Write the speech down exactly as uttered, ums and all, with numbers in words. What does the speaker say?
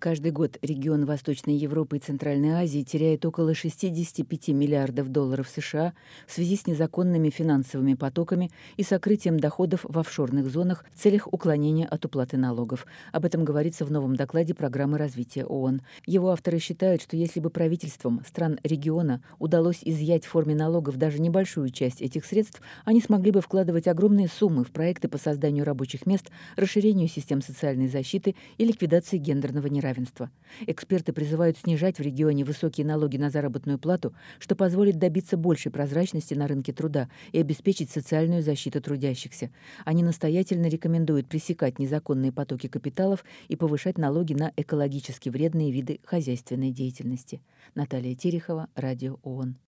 Каждый год регион Восточной Европы и Центральной Азии теряет около шестьдесят пять миллиардов долларов С Ш А в связи с незаконными финансовыми потоками и сокрытием доходов в офшорных зонах в целях уклонения от уплаты налогов. Об этом говорится в новом докладе Программы развития О О Н. Его авторы считают, что если бы правительствам стран региона удалось изъять в форме налогов даже небольшую часть этих средств, они смогли бы вкладывать огромные суммы в проекты по созданию рабочих мест, расширению систем социальной защиты и ликвидации гендерного неравенства. Эксперты призывают снижать в регионе высокие налоги на заработную плату, что позволит добиться большей прозрачности на рынке труда и обеспечить социальную защиту трудящихся. Они настоятельно рекомендуют пресекать незаконные потоки капиталов и повышать налоги на экологически вредные виды хозяйственной деятельности. Наталья Терехова, Радио О О Н.